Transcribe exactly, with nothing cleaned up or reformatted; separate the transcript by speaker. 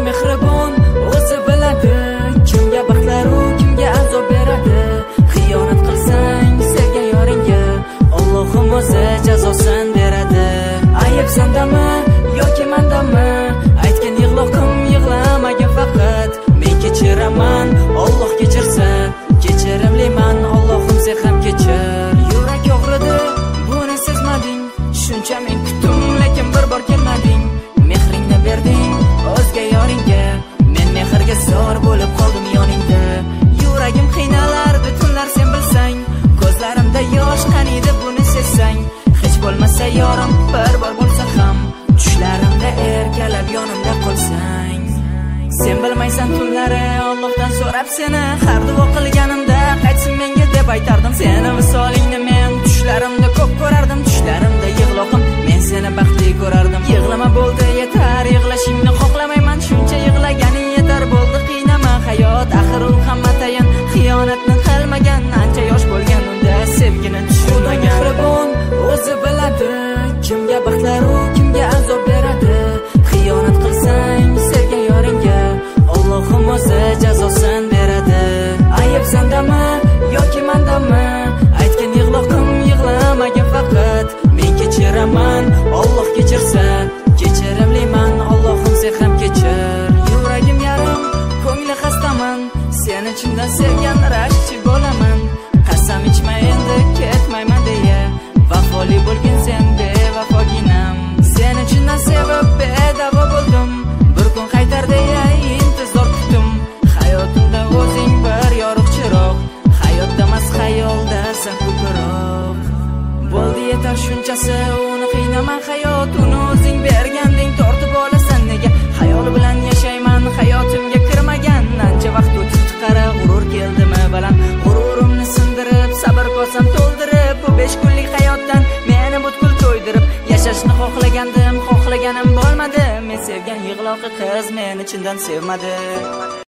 Speaker 1: mehribon o'zi biladi, kimga baxtlaru kimga azob beradi. Xiyonat qilsang sevgan yoringga Allohim o'zi jazosin beradi. Ayb sendami yoki mendami, aytgan yig'loqim yig'lamagin faqat. Men kechiraman, Alloh kechirsa, kechirimliman, Allohim sen ham kechir. Yurak og'ridi, buni sezmading, shuncha men kutdim lekin bir bor kelmading. Mehringni berding o'zga yoringga, men mehrga zor bo'lib qoldim yoningda. Yuragim qiynalardi tunlar sen bilsang, ko'zlarimda yosh qaniydi buni sezsang. Hech bo'lmasa yorim bir bor bo'lsa ham, tushlarimda erkalab yonimda qolsang. Sen bilmaysan tunlari Allohdan so'rab seni, har duo qilganimda qaytsin menga deb aytardim. Seni misolingni men tushlarimda ko'p ko'rardim, tushlarimda yig'loqim men seni baxtli ko'rardim. Yig'lama bo'ldi yetar, yig'lashingni xohlamayman, shuncha yig'laganing yetar bo'ldi. Qiynama hayot, axir u hamma tayin, xiyonatni qilmagan, ancha yosh bo'lgan unda sevgini tushunmagan. Mehribon o'zi biladi, kimga baxtlaru kimga azob beradi. Xiyonat qilsang sevgan yoringga Allohim o'zi jazosin beradi. Ayb sendami yoki mendami, aytgan yig'loqim yig'lamagin faqat. Men kechiraman, Alloh kechirsa, kechirimliman, Allohim sen ham kechir. Yuragim yarim, ko'ngli xastaman, seni chindan sevgan rashkchi bo'laman. Qasam ichma endi ketmayman deya, vafoli bo'lgin sen bevafoginam. Seni chindan sevib bedavo bo'ldim, bir kun qaytar deya intizor kutdim. Hayotimda o'zing bir yorug' chiroq, hayotda emas xayoldasan ko'proq. Bo'ldi yetar shunchasi, uni qiynama hayot, uni o'zing berganding tortib olasan nega. Xayol bilan yashayman, hayotimga kirmagan, ancha vaqt o'tib qara g'urur keldimi baland. G'ururimni sindirib, sabr kosam to'ldirib, bu besh kunlik hayotdan meni butkul to'ydirib, yashashni xohlagandim, xohlaganim bo'lmadi. Men sevgan yig'loqi qiz meni chindan sevmadi.